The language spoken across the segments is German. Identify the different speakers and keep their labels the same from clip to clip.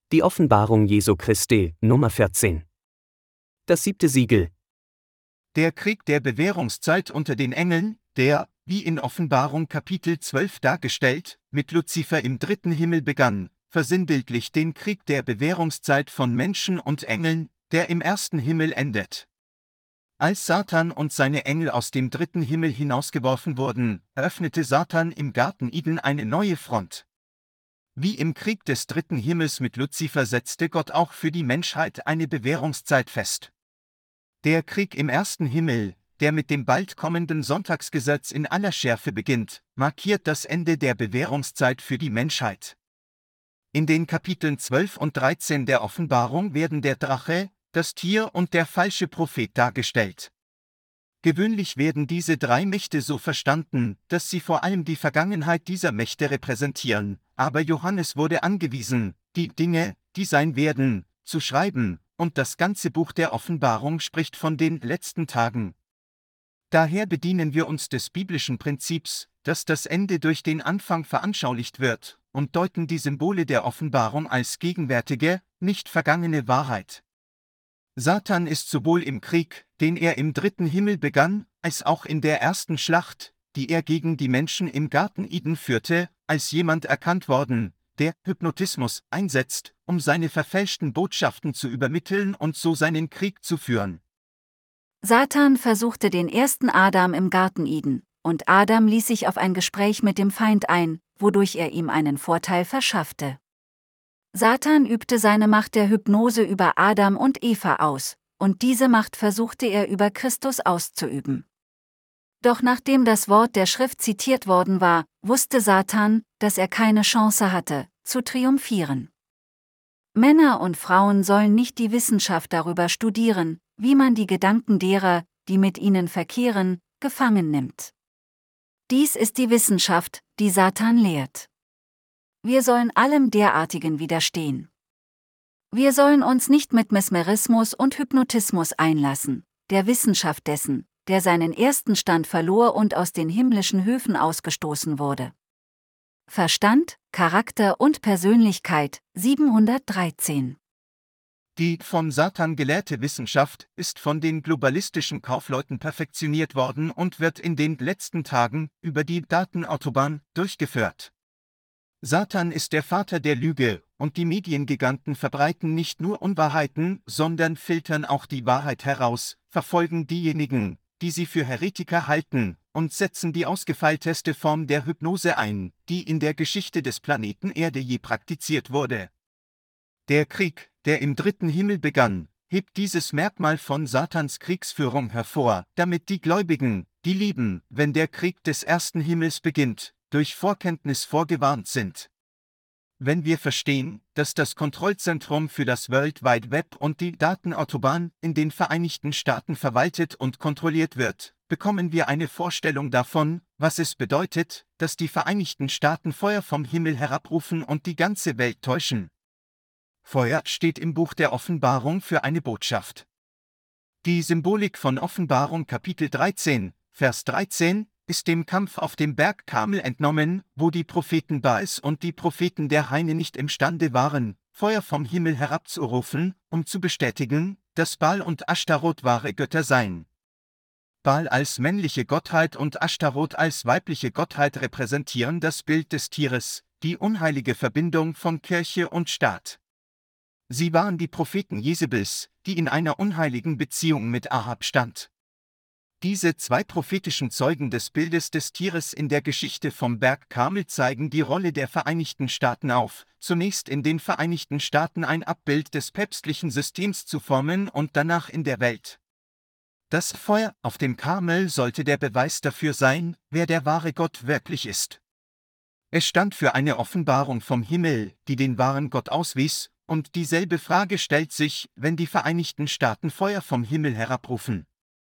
Speaker 1: Die Offenbarung Jesu Christi, Nummer 14. Das 7. Siegel.
Speaker 2: Der Krieg der Bewährungszeit unter den Engeln, der, wie in Offenbarung Kapitel 12 dargestellt, mit Luzifer im 3. Himmel begann, versinnbildlicht den Krieg der Bewährungszeit von Menschen und Engeln, der im 1. Himmel endet. Als Satan und seine Engel aus dem 3. Himmel hinausgeworfen wurden, eröffnete Satan im Garten Eden eine neue Front. Wie im Krieg des 3. Himmels mit Luzifer setzte Gott auch für die Menschheit eine Bewährungszeit fest. Der Krieg im 1. Himmel, der mit dem bald kommenden Sonntagsgesetz in aller Schärfe beginnt, markiert das Ende der Bewährungszeit für die Menschheit. In den Kapiteln 12 und 13 der Offenbarung werden der Drache, das Tier und der falsche Prophet dargestellt. Gewöhnlich werden diese drei Mächte so verstanden, dass sie vor allem die Vergangenheit dieser Mächte repräsentieren, aber Johannes wurde angewiesen, die Dinge, die sein werden, zu schreiben, und das ganze Buch der Offenbarung spricht von den letzten Tagen. Daher bedienen wir uns des biblischen Prinzips, dass das Ende durch den Anfang veranschaulicht wird, und deuten die Symbole der Offenbarung als gegenwärtige, nicht vergangene Wahrheit. Satan ist sowohl im Krieg, den er im 3. Himmel begann, als auch in der ersten Schlacht, die er gegen die Menschen im Garten Eden führte, als jemand erkannt worden, der Hypnotismus einsetzt, um seine verfälschten Botschaften zu übermitteln und so seinen Krieg zu führen.
Speaker 3: Satan versuchte den ersten Adam im Garten Eden, und Adam ließ sich auf ein Gespräch mit dem Feind ein, wodurch er ihm einen Vorteil verschaffte. Satan übte seine Macht der Hypnose über Adam und Eva aus, und diese Macht versuchte er über Christus auszuüben. Doch nachdem das Wort der Schrift zitiert worden war, wusste Satan, dass er keine Chance hatte, zu triumphieren. Männer und Frauen sollen nicht die Wissenschaft darüber studieren, wie man die Gedanken derer, die mit ihnen verkehren, gefangen nimmt. Dies ist die Wissenschaft, die Satan lehrt. Wir sollen allem derartigen widerstehen. Wir sollen uns nicht mit Mesmerismus und Hypnotismus einlassen, der Wissenschaft dessen, der seinen ersten Stand verlor und aus den himmlischen Höfen ausgestoßen wurde. Verstand, Charakter und Persönlichkeit, 713.
Speaker 2: Die von Satan gelehrte Wissenschaft ist von den globalistischen Kaufleuten perfektioniert worden und wird in den letzten Tagen über die Datenautobahn durchgeführt. Satan ist der Vater der Lüge, und die Mediengiganten verbreiten nicht nur Unwahrheiten, sondern filtern auch die Wahrheit heraus, verfolgen diejenigen, die sie für Heretiker halten, und setzen die ausgefeilteste Form der Hypnose ein, die in der Geschichte des Planeten Erde je praktiziert wurde. Der Krieg, der im 3. Himmel begann, hebt dieses Merkmal von Satans Kriegsführung hervor, damit die Gläubigen, die lieben, wenn der Krieg des 1. Himmels beginnt, durch Vorkenntnis vorgewarnt sind. Wenn wir verstehen, dass das Kontrollzentrum für das World Wide Web und die Datenautobahn in den Vereinigten Staaten verwaltet und kontrolliert wird, bekommen wir eine Vorstellung davon, was es bedeutet, dass die Vereinigten Staaten Feuer vom Himmel herabrufen und die ganze Welt täuschen. Feuer steht im Buch der Offenbarung für eine Botschaft. Die Symbolik von Offenbarung Kapitel 13, Vers 13, ist dem Kampf auf dem Berg Karmel entnommen, wo die Propheten Baals und die Propheten der Haine nicht imstande waren, Feuer vom Himmel herabzurufen, um zu bestätigen, dass Baal und Ashtaroth wahre Götter seien. Baal als männliche Gottheit und Ashtaroth als weibliche Gottheit repräsentieren das Bild des Tieres, die unheilige Verbindung von Kirche und Staat. Sie waren die Propheten Jezebels, die in einer unheiligen Beziehung mit Ahab stand. Diese zwei prophetischen Zeugen des Bildes des Tieres in der Geschichte vom Berg Karmel zeigen die Rolle der Vereinigten Staaten auf, zunächst in den Vereinigten Staaten ein Abbild des päpstlichen Systems zu formen und danach in der Welt. Das Feuer auf dem Karmel sollte der Beweis dafür sein, wer der wahre Gott wirklich ist. Es stand für eine Offenbarung vom Himmel, die den wahren Gott auswies, und dieselbe Frage stellt sich, wenn die Vereinigten Staaten Feuer vom Himmel herabrufen.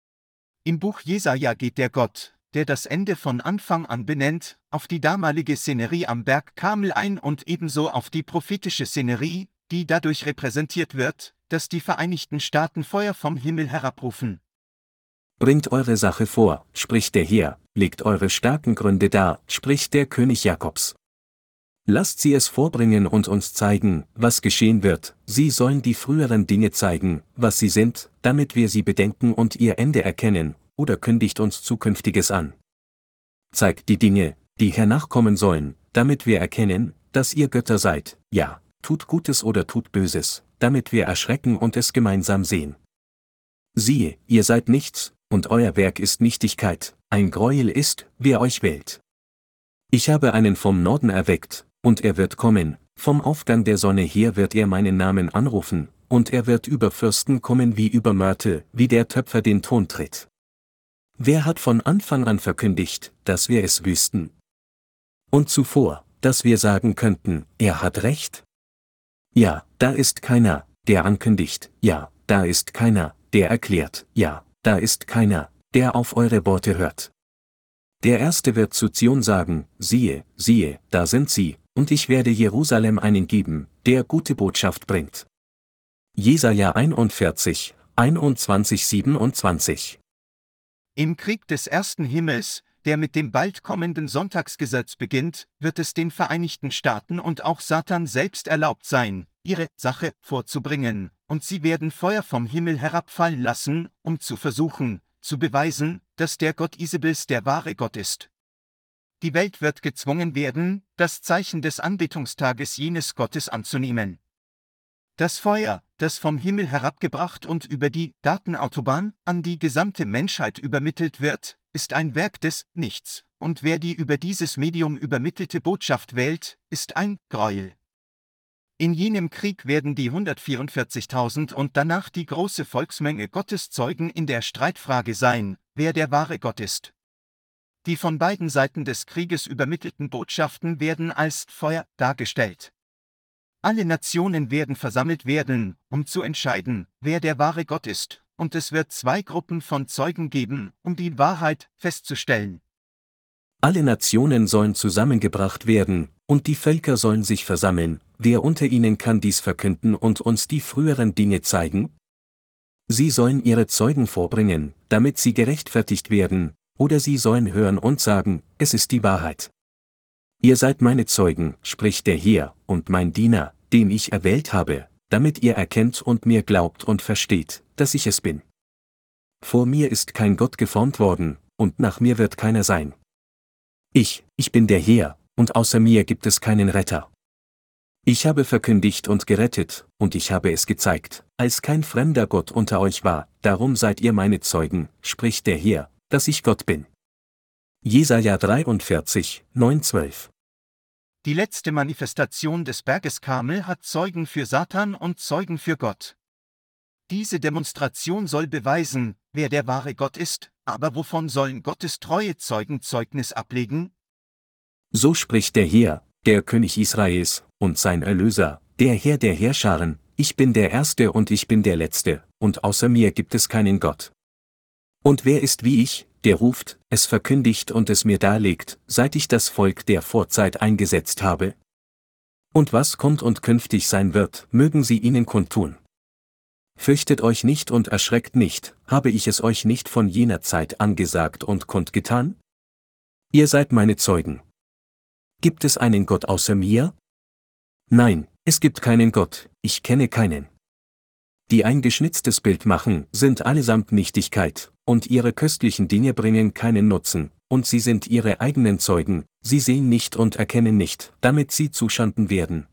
Speaker 2: Im Buch Jesaja geht der Gott, der das Ende von Anfang an benennt, auf die damalige Szenerie am Berg Karmel ein und ebenso auf die prophetische Szenerie, die dadurch repräsentiert wird, dass die Vereinigten Staaten Feuer vom Himmel herabrufen.
Speaker 4: Bringt eure Sache vor, spricht der Herr, legt eure starken Gründe dar, spricht der König Jakobs. Lasst sie es vorbringen und uns zeigen, was geschehen wird. Sie sollen die früheren Dinge zeigen, was sie sind, damit wir sie bedenken und ihr Ende erkennen, oder kündigt uns Zukünftiges an. Zeigt die Dinge, die hernachkommen sollen, damit wir erkennen, dass ihr Götter seid, ja, tut Gutes oder tut Böses, damit wir erschrecken und es gemeinsam sehen. Siehe, ihr seid nichts, und euer Werk ist Nichtigkeit, ein Greuel ist, wer euch wählt. Ich habe einen vom Norden erweckt, und er wird kommen, vom Aufgang der Sonne her wird er meinen Namen anrufen, und er wird über Fürsten kommen wie über Mörtel, wie der Töpfer den Ton tritt. Wer hat von Anfang an verkündigt, dass wir es wüssten? Und zuvor, dass wir sagen könnten, er hat recht? Ja, da ist keiner, der ankündigt, ja, da ist keiner, der erklärt, ja, da ist keiner, der auf eure Worte hört. Der Erste wird zu Zion sagen, siehe, siehe, da sind sie, und ich werde Jerusalem einen geben, der gute Botschaft bringt. Jesaja 41, 21, 27.
Speaker 2: Im Krieg des ersten Himmels, der mit dem bald kommenden Sonntagsgesetz beginnt, wird es den Vereinigten Staaten und auch Satan selbst erlaubt sein, ihre Sache vorzubringen, und sie werden Feuer vom Himmel herabfallen lassen, um zu versuchen, zu beweisen, dass der Gott Isabels der wahre Gott ist. Die Welt wird gezwungen werden, das Zeichen des Anbetungstages jenes Gottes anzunehmen. Das Feuer, das vom Himmel herabgebracht und über die Datenautobahn an die gesamte Menschheit übermittelt wird, ist ein Werk des Nichts, und wer die über dieses Medium übermittelte Botschaft wählt, ist ein Greuel. In jenem Krieg werden die 144.000 und danach die große Volksmenge Gotteszeugen in der Streitfrage sein, wer der wahre Gott ist. Die von beiden Seiten des Krieges übermittelten Botschaften werden als Feuer dargestellt. Alle Nationen werden versammelt werden, um zu entscheiden, wer der wahre Gott ist, und es wird zwei Gruppen von Zeugen geben, um die Wahrheit festzustellen.
Speaker 4: Alle Nationen sollen zusammengebracht werden, und die Völker sollen sich versammeln, wer unter ihnen kann dies verkünden und uns die früheren Dinge zeigen? Sie sollen ihre Zeugen vorbringen, damit sie gerechtfertigt werden, oder sie sollen hören und sagen, es ist die Wahrheit. Ihr seid meine Zeugen, spricht der Herr, und mein Diener, den ich erwählt habe, damit ihr erkennt und mir glaubt und versteht, dass ich es bin. Vor mir ist kein Gott geformt worden, und nach mir wird keiner sein. Ich bin der Herr, und außer mir gibt es keinen Retter. Ich habe verkündigt und gerettet, und ich habe es gezeigt, als kein fremder Gott unter euch war, darum seid ihr meine Zeugen, spricht der Herr, dass ich Gott bin. Jesaja 43, 9, 12.
Speaker 2: Die letzte Manifestation des Berges Karmel hat Zeugen für Satan und Zeugen für Gott. Diese Demonstration soll beweisen, wer der wahre Gott ist, aber wovon sollen Gottes treue Zeugen Zeugnis ablegen?
Speaker 4: So spricht der Herr, der König Israels, und sein Erlöser, der Herr der Heerscharen, ich bin der Erste und ich bin der Letzte, und außer mir gibt es keinen Gott. Und wer ist wie ich, der ruft, es verkündigt und es mir darlegt, seit ich das Volk der Vorzeit eingesetzt habe? Und was kommt und künftig sein wird, mögen sie ihnen kundtun. Fürchtet euch nicht und erschreckt nicht, habe ich es euch nicht von jener Zeit angesagt und kundgetan? Ihr seid meine Zeugen. Gibt es einen Gott außer mir? Nein, es gibt keinen Gott, ich kenne keinen. Die ein geschnitztes Bild machen, sind allesamt Nichtigkeit, und ihre köstlichen Dinge bringen keinen Nutzen, und sie sind ihre eigenen Zeugen, sie sehen nicht und erkennen nicht, damit sie zuschanden werden.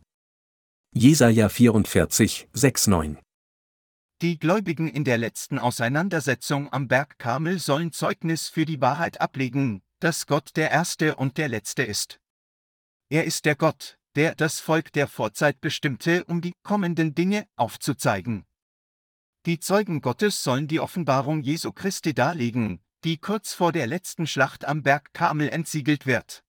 Speaker 4: Jesaja 44, 6, 9.
Speaker 2: Die Gläubigen in der letzten Auseinandersetzung am Berg Karmel sollen Zeugnis für die Wahrheit ablegen, dass Gott der Erste und der Letzte ist. Er ist der Gott, der das Volk der Vorzeit bestimmte, um die kommenden Dinge aufzuzeigen. Die Zeugen Gottes sollen die Offenbarung Jesu Christi darlegen, die kurz vor der letzten Schlacht am Berg Karmel entsiegelt wird.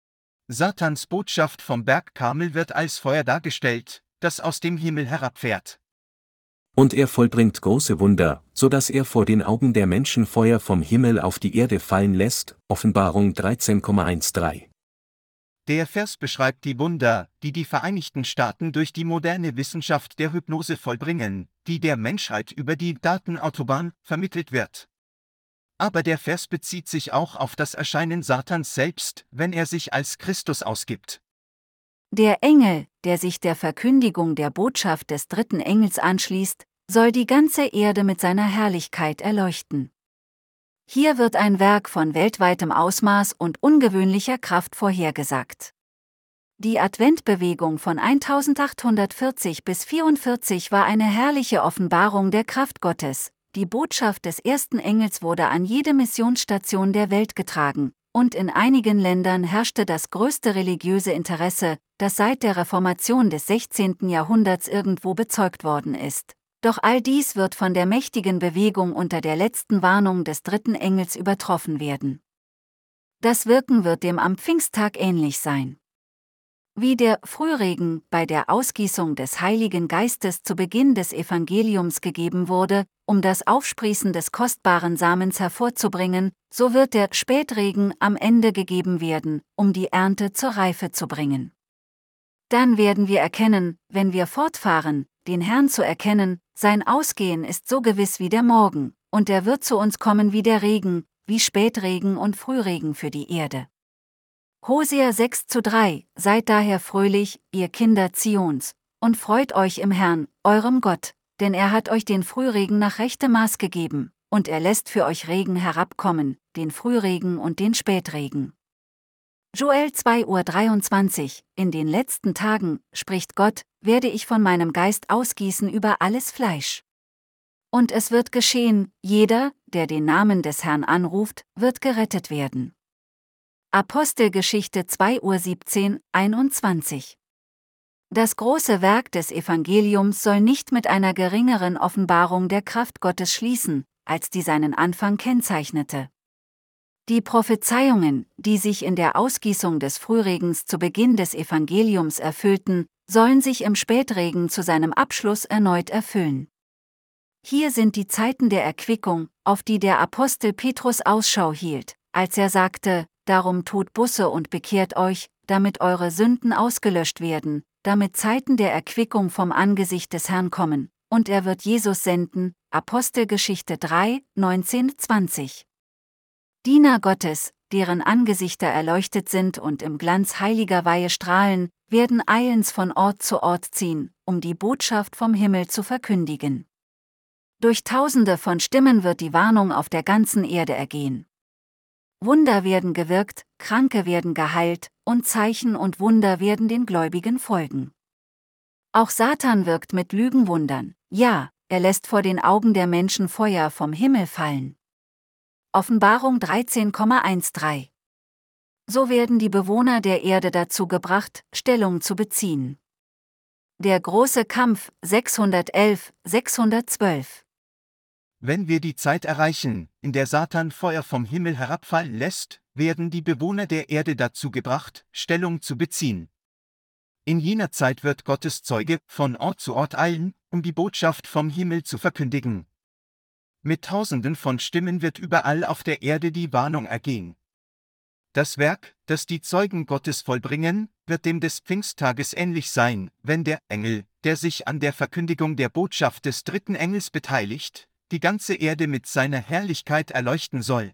Speaker 2: Satans Botschaft vom Berg Karmel wird als Feuer dargestellt, das aus dem Himmel herabfährt.
Speaker 4: Und er vollbringt große Wunder, so dass er vor den Augen der Menschen Feuer vom Himmel auf die Erde fallen lässt, Offenbarung 13,13.
Speaker 2: Der Vers beschreibt die Wunder, die die Vereinigten Staaten durch die moderne Wissenschaft der Hypnose vollbringen, die der Menschheit über die Datenautobahn vermittelt wird. Aber der Vers bezieht sich auch auf das Erscheinen Satans selbst, wenn er sich als Christus ausgibt.
Speaker 3: Der Engel, der sich der Verkündigung der Botschaft des dritten Engels anschließt, soll die ganze Erde mit seiner Herrlichkeit erleuchten. Hier wird ein Werk von weltweitem Ausmaß und ungewöhnlicher Kraft vorhergesagt. Die Adventbewegung von 1840 bis 44 war eine herrliche Offenbarung der Kraft Gottes. Die Botschaft des ersten Engels wurde an jede Missionsstation der Welt getragen, und in einigen Ländern herrschte das größte religiöse Interesse, das seit der Reformation des 16. Jahrhunderts irgendwo bezeugt worden ist. Doch all dies wird von der mächtigen Bewegung unter der letzten Warnung des dritten Engels übertroffen werden. Das Wirken wird dem am Pfingsttag ähnlich sein. Wie der Frühregen bei der Ausgießung des Heiligen Geistes zu Beginn des Evangeliums gegeben wurde, um das Aufsprießen des kostbaren Samens hervorzubringen, so wird der Spätregen am Ende gegeben werden, um die Ernte zur Reife zu bringen. Dann werden wir erkennen, wenn wir fortfahren, den Herrn zu erkennen, sein Ausgehen ist so gewiss wie der Morgen, und er wird zu uns kommen wie der Regen, wie Spätregen und Frühregen für die Erde. Hosea 6:3, seid daher fröhlich, ihr Kinder Zions, und freut euch im Herrn, eurem Gott, denn er hat euch den Frühregen nach rechtem Maß gegeben, und er lässt für euch Regen herabkommen, den Frühregen und den Spätregen. Joel 2:23, in den letzten Tagen, spricht Gott, werde ich von meinem Geist ausgießen über alles Fleisch. Und es wird geschehen, jeder, der den Namen des Herrn anruft, wird gerettet werden. Apostelgeschichte 2:17, 21. Das große Werk des Evangeliums soll nicht mit einer geringeren Offenbarung der Kraft Gottes schließen, als die seinen Anfang kennzeichnete. Die Prophezeiungen, die sich in der Ausgießung des Frühregens zu Beginn des Evangeliums erfüllten, sollen sich im Spätregen zu seinem Abschluss erneut erfüllen. Hier sind die Zeiten der Erquickung, auf die der Apostel Petrus Ausschau hielt, als er sagte, darum tut Buße und bekehrt euch, damit eure Sünden ausgelöscht werden, damit Zeiten der Erquickung vom Angesicht des Herrn kommen, und er wird Jesus senden, Apostelgeschichte 3, 19, 20. Diener Gottes, deren Angesichter erleuchtet sind und im Glanz heiliger Weihe strahlen, werden eilends von Ort zu Ort ziehen, um die Botschaft vom Himmel zu verkündigen. Durch Tausende von Stimmen wird die Warnung auf der ganzen Erde ergehen. Wunder werden gewirkt, Kranke werden geheilt, und Zeichen und Wunder werden den Gläubigen folgen. Auch Satan wirkt mit Lügenwundern, ja, er lässt vor den Augen der Menschen Feuer vom Himmel fallen. Offenbarung 13,13. So werden die Bewohner der Erde dazu gebracht, Stellung zu beziehen. Der große Kampf 611, 612.
Speaker 2: Wenn wir die Zeit erreichen, in der Satan Feuer vom Himmel herabfallen lässt, werden die Bewohner der Erde dazu gebracht, Stellung zu beziehen. In jener Zeit wird Gottes Zeuge von Ort zu Ort eilen, um die Botschaft vom Himmel zu verkündigen. Mit Tausenden von Stimmen wird überall auf der Erde die Warnung ergehen. Das Werk, das die Zeugen Gottes vollbringen, wird dem des Pfingsttages ähnlich sein, wenn der Engel, der sich an der Verkündigung der Botschaft des dritten Engels beteiligt, die ganze Erde mit seiner Herrlichkeit erleuchten soll.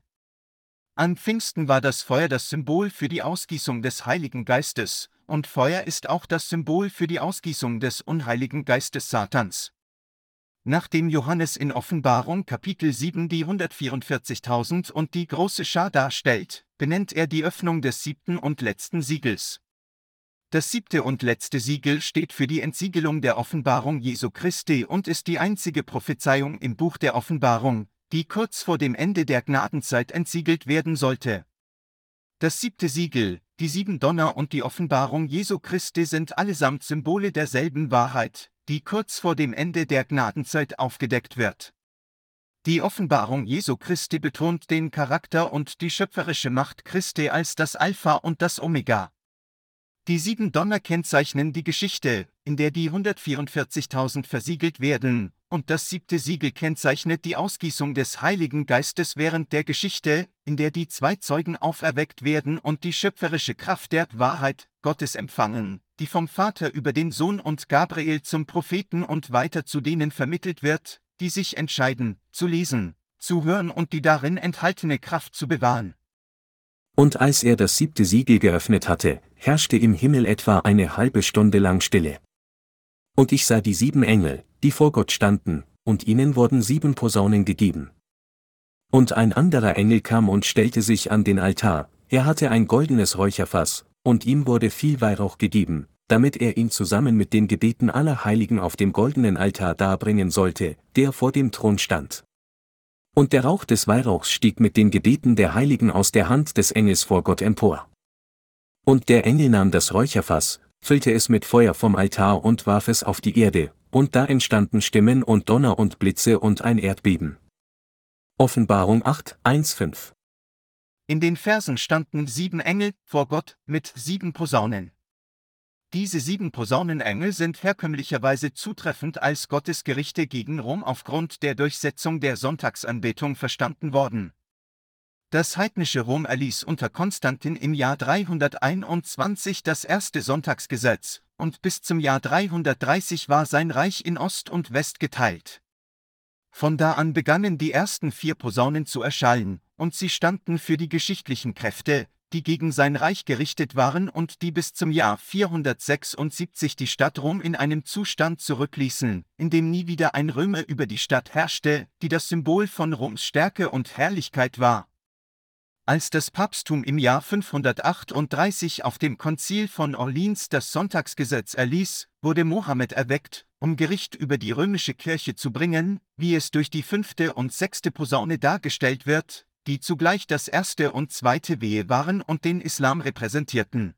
Speaker 2: An Pfingsten war das Feuer das Symbol für die Ausgießung des Heiligen Geistes, und Feuer ist auch das Symbol für die Ausgießung des unheiligen Geistes Satans. Nachdem Johannes in Offenbarung Kapitel 7 die 144.000 und die große Schar darstellt, benennt er die Öffnung des 7. und letzten Siegels. Das 7. und letzte Siegel steht für die Entsiegelung der Offenbarung Jesu Christi und ist die einzige Prophezeiung im Buch der Offenbarung, die kurz vor dem Ende der Gnadenzeit entsiegelt werden sollte. Das 7. Siegel, die 7 Donner und die Offenbarung Jesu Christi sind allesamt Symbole derselben Wahrheit, die kurz vor dem Ende der Gnadenzeit aufgedeckt wird. Die Offenbarung Jesu Christi betont den Charakter und die schöpferische Macht Christi als das Alpha und das Omega. Die 7 Donner kennzeichnen die Geschichte, in der die 144.000 versiegelt werden, und das 7. Siegel kennzeichnet die Ausgießung des Heiligen Geistes während der Geschichte, in der die 2 Zeugen auferweckt werden und die schöpferische Kraft der Wahrheit Gottes empfangen, die vom Vater über den Sohn und Gabriel zum Propheten und weiter zu denen vermittelt wird, die sich entscheiden, zu lesen, zu hören und die darin enthaltene Kraft zu bewahren.
Speaker 4: Und als er das 7. Siegel geöffnet hatte, herrschte im Himmel etwa eine halbe Stunde lang Stille. Und ich sah die 7 Engel, die vor Gott standen, und ihnen wurden 7 Posaunen gegeben. Und ein anderer Engel kam und stellte sich an den Altar, er hatte ein goldenes Räucherfass, und ihm wurde viel Weihrauch gegeben, damit er ihn zusammen mit den Gebeten aller Heiligen auf dem goldenen Altar darbringen sollte, der vor dem Thron stand. Und der Rauch des Weihrauchs stieg mit den Gebeten der Heiligen aus der Hand des Engels vor Gott empor. Und der Engel nahm das Räucherfass, füllte es mit Feuer vom Altar und warf es auf die Erde, und da entstanden Stimmen und Donner und Blitze und ein Erdbeben. Offenbarung 8, 1-5.
Speaker 2: In den Versen standen 7 Engel vor Gott mit 7 Posaunen. Diese 7 Posaunenengel sind herkömmlicherweise zutreffend als Gottes Gerichte gegen Rom aufgrund der Durchsetzung der Sonntagsanbetung verstanden worden. Das heidnische Rom erließ unter Konstantin im Jahr 321 das erste Sonntagsgesetz, und bis zum Jahr 330 war sein Reich in Ost und West geteilt. Von da an begannen die ersten 4 Posaunen zu erschallen, und sie standen für die geschichtlichen Kräfte, die gegen sein Reich gerichtet waren und die bis zum Jahr 476 die Stadt Rom in einem Zustand zurückließen, in dem nie wieder ein Römer über die Stadt herrschte, die das Symbol von Roms Stärke und Herrlichkeit war. Als das Papsttum im Jahr 538 auf dem Konzil von Orleans das Sonntagsgesetz erließ, wurde Mohammed erweckt, um Gericht über die römische Kirche zu bringen, wie es durch die 5. und 6. Posaune dargestellt wird, die zugleich das 1. und 2. Wehe waren und den Islam repräsentierten.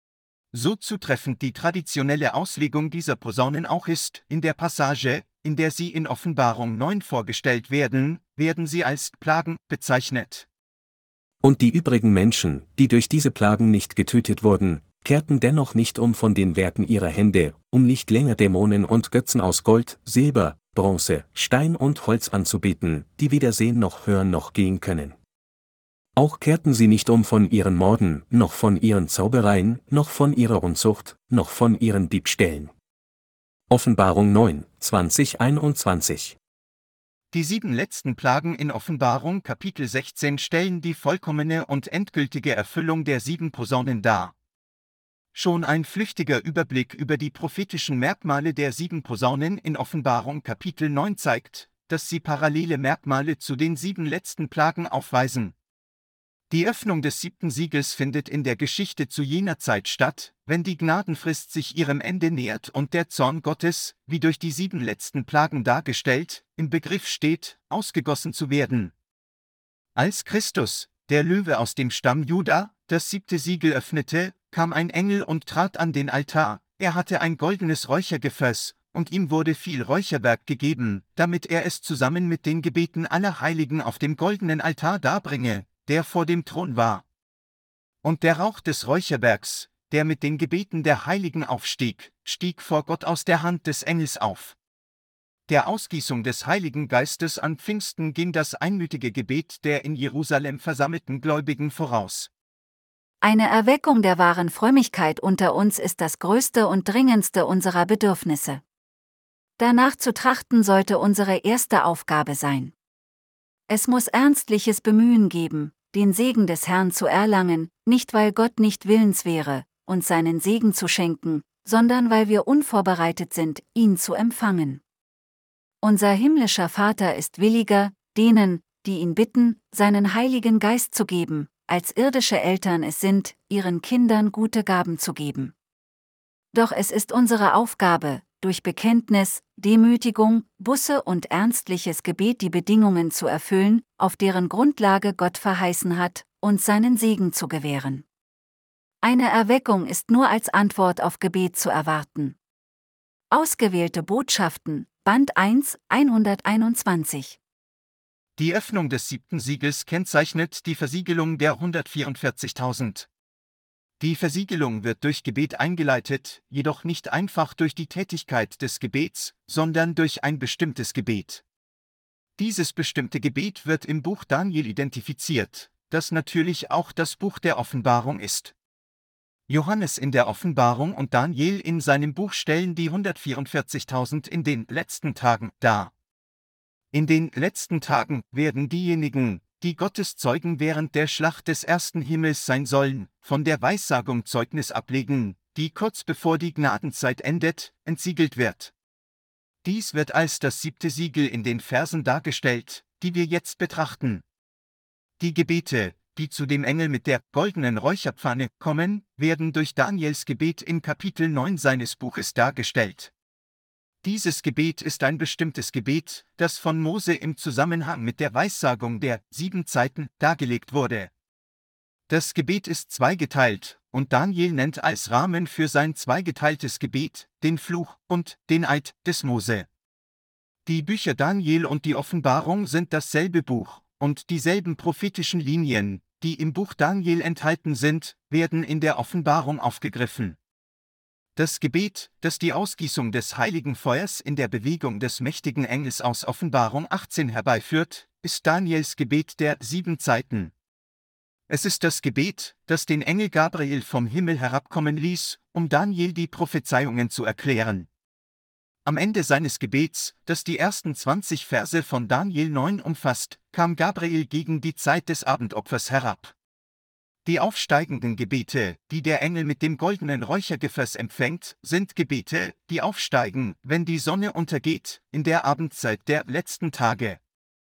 Speaker 2: So zutreffend die traditionelle Auslegung dieser Posaunen auch ist, in der Passage, in der sie in Offenbarung 9 vorgestellt werden, werden sie als Plagen bezeichnet.
Speaker 4: Und die übrigen Menschen, die durch diese Plagen nicht getötet wurden, kehrten dennoch nicht um von den Werken ihrer Hände, um nicht länger Dämonen und Götzen aus Gold, Silber, Bronze, Stein und Holz anzubeten, die weder sehen noch hören noch gehen können. Auch kehrten sie nicht um von ihren Morden, noch von ihren Zaubereien, noch von ihrer Unzucht, noch von ihren Diebstählen. Offenbarung 9, 20-21.
Speaker 2: Die 7 letzten Plagen in Offenbarung Kapitel 16 stellen die vollkommene und endgültige Erfüllung der 7 Posaunen dar. Schon ein flüchtiger Überblick über die prophetischen Merkmale der 7 Posaunen in Offenbarung Kapitel 9 zeigt, dass sie parallele Merkmale zu den 7 letzten Plagen aufweisen. Die Öffnung des 7. Siegels findet in der Geschichte zu jener Zeit statt, wenn die Gnadenfrist sich ihrem Ende nähert und der Zorn Gottes, wie durch die 7 letzten Plagen dargestellt, im Begriff steht, ausgegossen zu werden. Als Christus, der Löwe aus dem Stamm Juda, das 7. Siegel öffnete, kam ein Engel und trat an den Altar, er hatte ein goldenes Räuchergefäß, und ihm wurde viel Räucherwerk gegeben, damit er es zusammen mit den Gebeten aller Heiligen auf dem goldenen Altar darbringe, der vor dem Thron war. Und der Rauch des Räucherwerks, der mit den Gebeten der Heiligen aufstieg, stieg vor Gott aus der Hand des Engels auf. Der Ausgießung des Heiligen Geistes an Pfingsten ging das einmütige Gebet der in Jerusalem versammelten Gläubigen voraus.
Speaker 3: Eine Erweckung der wahren Frömmigkeit unter uns ist das größte und dringendste unserer Bedürfnisse. Danach zu trachten sollte unsere erste Aufgabe sein. Es muss ernstliches Bemühen geben, den Segen des Herrn zu erlangen, nicht weil Gott nicht willens wäre, uns seinen Segen zu schenken, sondern weil wir unvorbereitet sind, ihn zu empfangen. Unser himmlischer Vater ist williger, denen, die ihn bitten, seinen Heiligen Geist zu geben, als irdische Eltern es sind, ihren Kindern gute Gaben zu geben. Doch es ist unsere Aufgabe, durch Bekenntnis, Demütigung, Buße und ernstliches Gebet die Bedingungen zu erfüllen, auf deren Grundlage Gott verheißen hat, uns seinen Segen zu gewähren. Eine Erweckung ist nur als Antwort auf Gebet zu erwarten. Ausgewählte Botschaften, Band 1, 121.
Speaker 2: Die Öffnung des 7. Siegels kennzeichnet die Versiegelung der 144.000. Die Versiegelung wird durch Gebet eingeleitet, jedoch nicht einfach durch die Tätigkeit des Gebets, sondern durch ein bestimmtes Gebet. Dieses bestimmte Gebet wird im Buch Daniel identifiziert, das natürlich auch das Buch der Offenbarung ist. Johannes in der Offenbarung und Daniel in seinem Buch stellen die 144.000 in den letzten Tagen dar. In den letzten Tagen werden diejenigen, die Gottes Zeugen während der Schlacht des ersten Himmels sein sollen, von der Weissagung Zeugnis ablegen, die kurz bevor die Gnadenzeit endet, entsiegelt wird. Dies wird als das 7. Siegel in den Versen dargestellt, die wir jetzt betrachten. Die Gebete, die zu dem Engel mit der goldenen Räucherpfanne kommen, werden durch Daniels Gebet in Kapitel 9 seines Buches dargestellt. Dieses Gebet ist ein bestimmtes Gebet, das von Mose im Zusammenhang mit der Weissagung der 7 Zeiten dargelegt wurde. Das Gebet ist zweigeteilt, und Daniel nennt als Rahmen für sein zweigeteiltes Gebet den Fluch und den Eid des Mose. Die Bücher Daniel und die Offenbarung sind dasselbe Buch, und dieselben prophetischen Linien, die im Buch Daniel enthalten sind, werden in der Offenbarung aufgegriffen. Das Gebet, das die Ausgießung des heiligen Feuers in der Bewegung des mächtigen Engels aus Offenbarung 18 herbeiführt, ist Daniels Gebet der 7 Zeiten. Es ist das Gebet, das den Engel Gabriel vom Himmel herabkommen ließ, um Daniel die Prophezeiungen zu erklären. Am Ende seines Gebets, das die ersten 20 Verse von Daniel 9 umfasst, kam Gabriel gegen die Zeit des Abendopfers herab. Die aufsteigenden Gebete, die der Engel mit dem goldenen Räuchergefäß empfängt, sind Gebete, die aufsteigen, wenn die Sonne untergeht, in der Abendzeit der letzten Tage.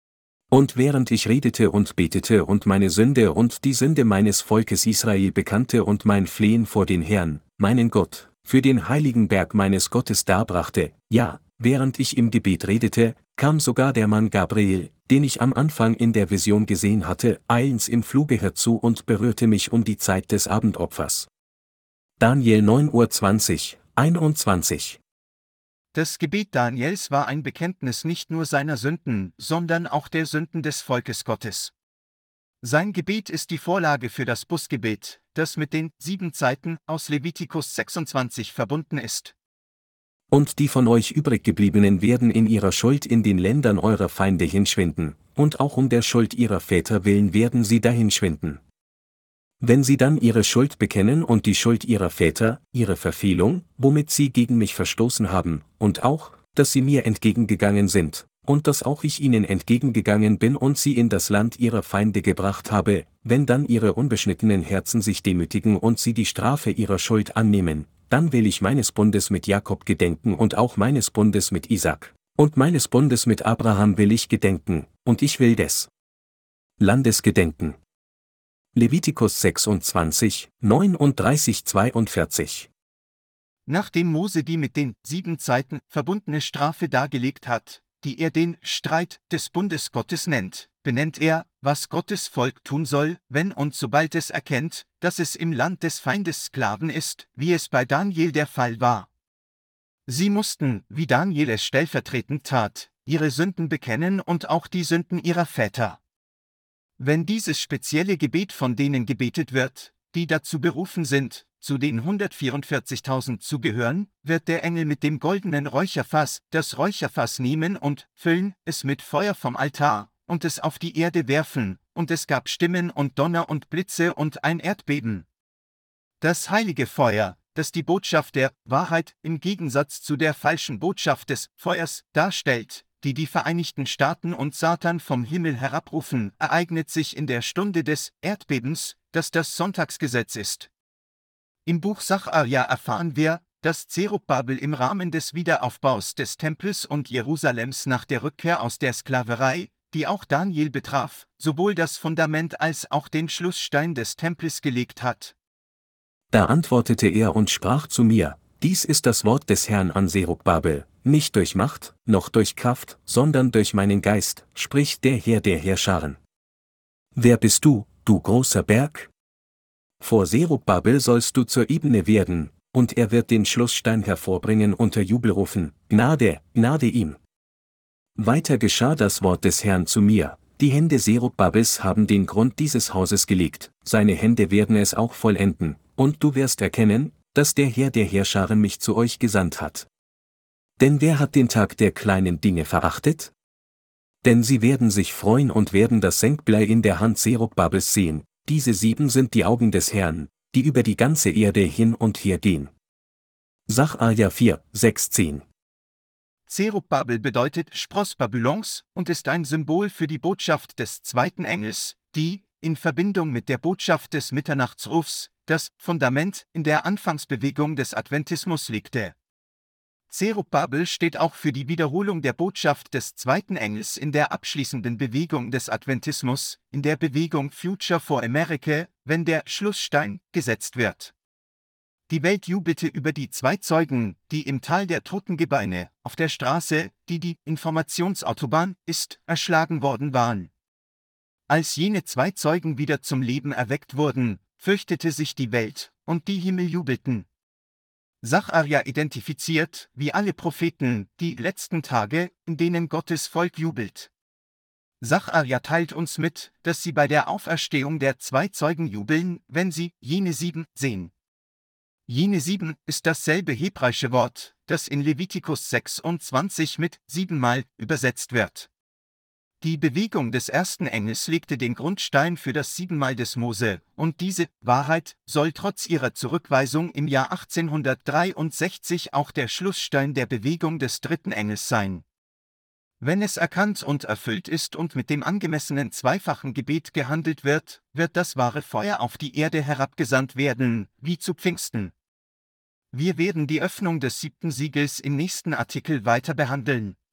Speaker 4: Und während ich redete und betete und meine Sünde und die Sünde meines Volkes Israel bekannte und mein Flehen vor den Herrn, meinen Gott, für den heiligen Berg meines Gottes darbrachte, ja, während ich im Gebet redete, kam sogar der Mann Gabriel, den ich am Anfang in der Vision gesehen hatte, eilends im Fluge herzu und berührte mich um die Zeit des Abendopfers. Daniel 9:20, 21.
Speaker 2: Das Gebet Daniels war ein Bekenntnis nicht nur seiner Sünden, sondern auch der Sünden des Volkes Gottes. Sein Gebet ist die Vorlage für das Bußgebet, das mit den 7 Zeiten aus Levitikus 26 verbunden ist.
Speaker 4: Und die von euch übriggebliebenen werden in ihrer Schuld in den Ländern eurer Feinde hinschwinden, und auch um der Schuld ihrer Väter willen werden sie dahinschwinden. Wenn sie dann ihre Schuld bekennen und die Schuld ihrer Väter, ihre Verfehlung, womit sie gegen mich verstoßen haben, und auch, dass sie mir entgegengegangen sind, und dass auch ich ihnen entgegengegangen bin und sie in das Land ihrer Feinde gebracht habe, wenn dann ihre unbeschnittenen Herzen sich demütigen und sie die Strafe ihrer Schuld annehmen, dann will ich meines Bundes mit Jakob gedenken und auch meines Bundes mit Isaak, und meines Bundes mit Abraham will ich gedenken, und ich will des Landes gedenken. Levitikus 26, 39-42.
Speaker 2: Nachdem Mose die mit den 7 Zeiten verbundene Strafe dargelegt hat, die er den Streit des Bundes Gottes nennt, benennt er, was Gottes Volk tun soll, wenn und sobald es erkennt, dass es im Land des Feindes Sklaven ist, wie es bei Daniel der Fall war. Sie mussten, wie Daniel es stellvertretend tat, ihre Sünden bekennen und auch die Sünden ihrer Väter. Wenn dieses spezielle Gebet von denen gebetet wird, die dazu berufen sind, zu den 144.000 zu gehören, wird der Engel mit dem goldenen Räucherfass das Räucherfass nehmen und füllen es mit Feuer vom Altar und es auf die Erde werfen, und es gab Stimmen und Donner und Blitze und ein Erdbeben. Das heilige Feuer, das die Botschaft der Wahrheit im Gegensatz zu der falschen Botschaft des Feuers darstellt, die die Vereinigten Staaten und Satan vom Himmel herabrufen, ereignet sich in der Stunde des Erdbebens, das das Sonntagsgesetz ist. Im Buch Sacharja erfahren wir, dass Zerubbabel im Rahmen des Wiederaufbaus des Tempels und Jerusalems nach der Rückkehr aus der Sklaverei, die auch Daniel betraf, sowohl das Fundament als auch den Schlussstein des Tempels gelegt hat.
Speaker 4: Da antwortete er und sprach zu mir, dies ist das Wort des Herrn an Zerubbabel, nicht durch Macht, noch durch Kraft, sondern durch meinen Geist, spricht der Herr der Heerscharen. Wer bist du, du großer Berg? Vor Zerubbabel sollst du zur Ebene werden, und er wird den Schlussstein hervorbringen unter Jubelrufen, Gnade, Gnade ihm. Weiter geschah das Wort des Herrn zu mir, die Hände Zerubbabels haben den Grund dieses Hauses gelegt, seine Hände werden es auch vollenden, und du wirst erkennen, dass der Herr der Heerscharen mich zu euch gesandt hat. Denn wer hat den Tag der kleinen Dinge verachtet? Denn sie werden sich freuen und werden das Senkblei in der Hand Zerubbabels sehen, diese 7 sind die Augen des Herrn, die über die ganze Erde hin und her gehen. Sacharja 4, 16.
Speaker 2: Zerubbabel bedeutet Spross Babylons und ist ein Symbol für die Botschaft des zweiten Engels, die, in Verbindung mit der Botschaft des Mitternachtsrufs, das Fundament in der Anfangsbewegung des Adventismus legte. Zerubbabel steht auch für die Wiederholung der Botschaft des zweiten Engels in der abschließenden Bewegung des Adventismus, in der Bewegung Future for America, wenn der Schlussstein gesetzt wird. Die Welt jubelte über die zwei Zeugen, die im Tal der Totengebeine, auf der Straße, die die Informationsautobahn ist, erschlagen worden waren. Als jene zwei Zeugen wieder zum Leben erweckt wurden, fürchtete sich die Welt, und die Himmel jubelten. Sacharja identifiziert, wie alle Propheten, die letzten Tage, in denen Gottes Volk jubelt. Sacharja teilt uns mit, dass sie bei der Auferstehung der zwei Zeugen jubeln, wenn sie jene 7 sehen. Jene 7 ist dasselbe hebräische Wort, das in Levitikus 26 mit 7-mal übersetzt wird. Die Bewegung des ersten Engels legte den Grundstein für das 7-mal des Mose, und diese Wahrheit soll trotz ihrer Zurückweisung im Jahr 1863 auch der Schlussstein der Bewegung des dritten Engels sein. Wenn es erkannt und erfüllt ist und mit dem angemessenen zweifachen Gebet gehandelt wird, wird das wahre Feuer auf die Erde herabgesandt werden, wie zu Pfingsten. Wir werden die Öffnung des 7. Siegels im nächsten Artikel weiter behandeln.